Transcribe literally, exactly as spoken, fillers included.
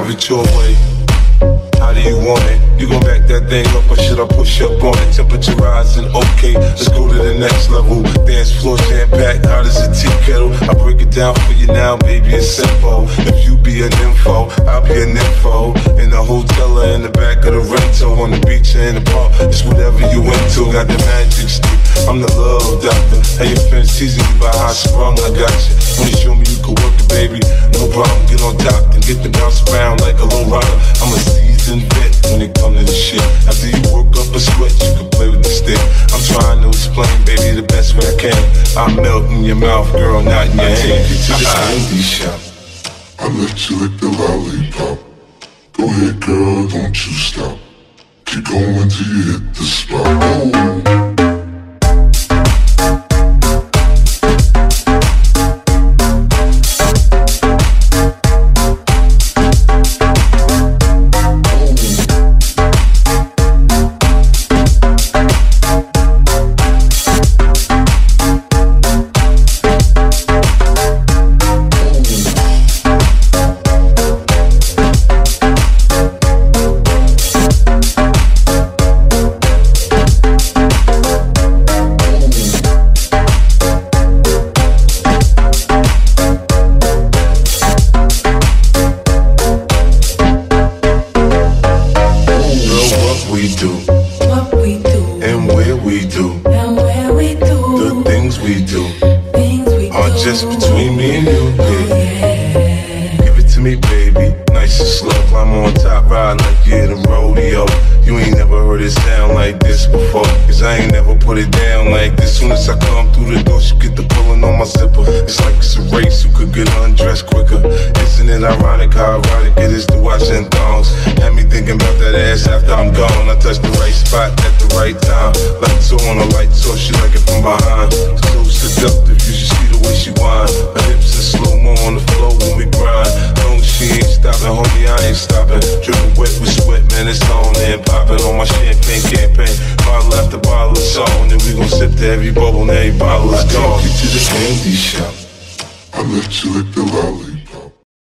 have it your way. How do you want it? You gon' back that thing up or should I push up on it? Temperature rising, okay, let's go to the next level. Dance floor jam-packed, hot as a tea kettle. I break it down for you now, baby, it's simple. If you be an info, I'll be an info. In the hotel or in the back of the rental, on the beach or in the park, it's whatever you into. Got the magic stick, I'm the love doctor. Hey, your friends teasing you about how I sprung, I got you. When you show me you can work it, baby, no problem. Get on top and get the bounce around like a low rider. I'm a seasoned vet when it comes to the shit. After you work up a sweat, you can play with the stick. I'm trying to explain, baby, the best way I can. I melt in your mouth, girl, not in your hand. I take you to the candy shop. I let you lick the lollipop. Go ahead, girl, don't you stop. Keep going till you hit the spot. Oh. Every bubble and every bottle is gone. I take you to the candy shop. I let you lick the lollipop.